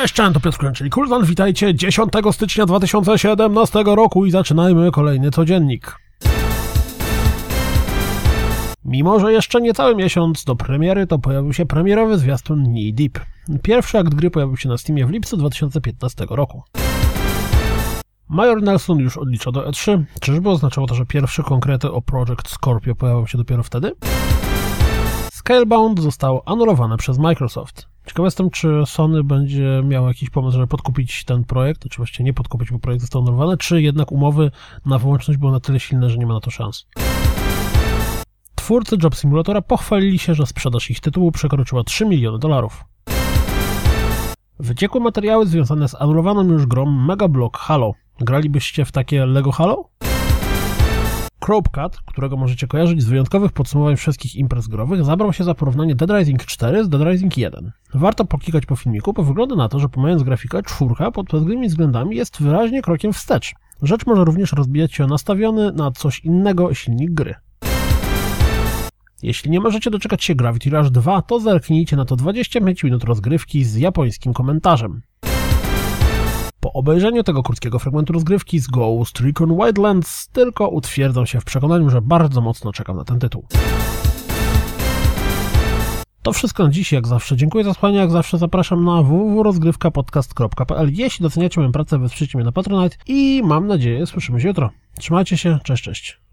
Cześć, to Piotr Kręcz, czyli Kuldan. Witajcie 10 stycznia 2017 roku i zaczynajmy kolejny codziennik. Mimo że jeszcze niecały miesiąc do premiery, to pojawił się premierowy zwiastun Knee Deep. Pierwszy akt gry pojawił się na Steamie w lipcu 2015 roku. Major Nelson już odlicza do E3. Czyżby oznaczało to, że pierwsze konkrety o Project Scorpio pojawią się dopiero wtedy? Scalebound zostało anulowane przez Microsoft. Ciekaw jestem, czy Sony będzie miało jakiś pomysł, żeby podkupić ten projekt, oczywiście nie podkupić, bo projekt został anulowany, czy jednak umowy na wyłączność były na tyle silne, że nie ma na to szans. Twórcy Job Simulatora pochwalili się, że sprzedaż ich tytułu przekroczyła $3 miliony. Wyciekły materiały związane z anulowaną już grą Mega Block Halo. Gralibyście w takie Lego Halo? Cropcat, którego możecie kojarzyć z wyjątkowych podsumowań wszystkich imprez growych, zabrał się za porównanie Dead Rising 4 z Dead Rising 1. Warto poklikać po filmiku, bo wygląda na to, że pomijając grafikę, 4 pod pewnymi względami jest wyraźnie krokiem wstecz. Rzecz może również rozbijać się o nastawiony na coś innego silnik gry. Jeśli nie możecie doczekać się Gravity Rush 2, to zerknijcie na to 25 minut rozgrywki z japońskim komentarzem. Po obejrzeniu tego krótkiego fragmentu rozgrywki z Ghost Recon Wildlands tylko utwierdzam się w przekonaniu, że bardzo mocno czekam na ten tytuł. To wszystko na dziś, jak zawsze. Dziękuję za słuchanie, jak zawsze zapraszam na www.rozgrywkapodcast.pl. Jeśli doceniacie moją pracę, wesprzyjcie mnie na Patronite i mam nadzieję, słyszymy się jutro. Trzymajcie się, cześć.